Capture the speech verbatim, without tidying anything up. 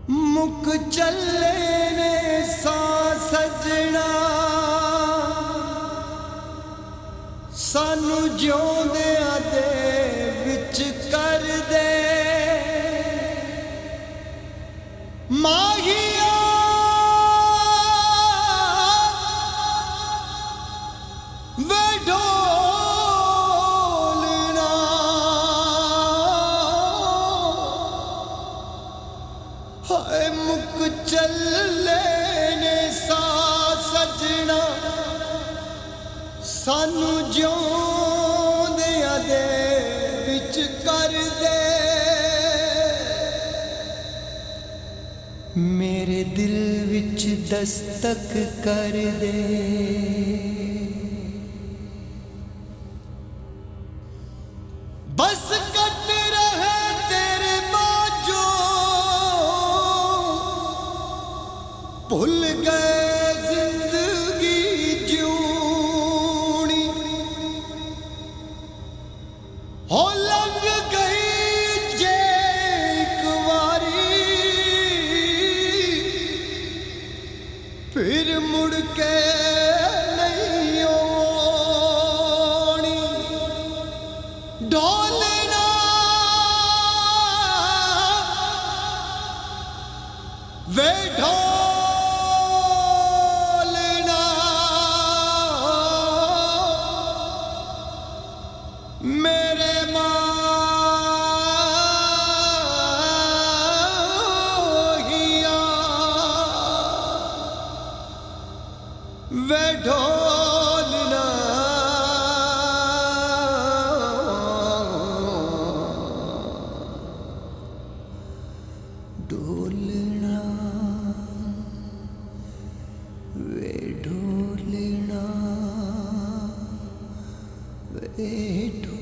मुक चले ने सा सजना सानू जिउंदियां दे विच कर दे माहिया वे ढोलना हाय मुक चले ने सा सजना सानू जिउंदियां दे विच कर दे मेरे दिल विच दस्तक कर दे बस कट रहे तेरे बाजो भूल गए जिंदगी जूनी हो लंघ गई जे एक बारी फिर मुड़ के नहीं आनी ढोलना वे ढोलना मेरे माहिया वे ढोलना ढोलना वे ढोलना वे ढोलना।